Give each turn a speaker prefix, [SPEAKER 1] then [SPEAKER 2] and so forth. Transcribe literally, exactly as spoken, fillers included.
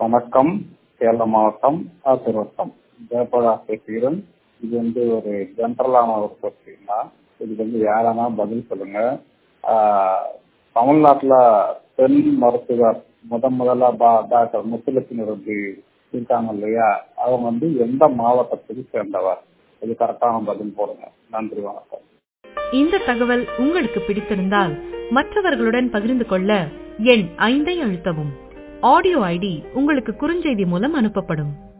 [SPEAKER 1] வணக்கம். சேலம் மாவட்டம் ஆத்தூர் வட்டம் ஜெயபிரதா பேசுகிறேன். இது வந்து ஒரு ஜென்ரலான ஒரு கொஸ்டின் தான். இதுக்கு வந்து யாரானா பதில் சொல்லுங்க. ஆஹ் தமிழ்நாட்டுல பெண் மருத்துவர் முத முதல்ல டாக்டர் முத்துலட்சுமி ரெட்டி இருக்காங்க இல்லையா, அவங்க வந்து எந்த மாவட்டத்துக்கு சேர்ந்தவர்? இது கரெக்டான பதில் போடுங்க. நன்றி, வணக்கம்.
[SPEAKER 2] இந்த தகவல் உங்களுக்கு பிடித்திருந்தால் மற்றவர்களுடன் பகிர்ந்து கொள்ள எண் ஐந்தை அழுத்தவும். ஆடியோ ஐடி உங்களுக்கு குறுஞ்செய்தி மூலம் அனுப்பப்படும்.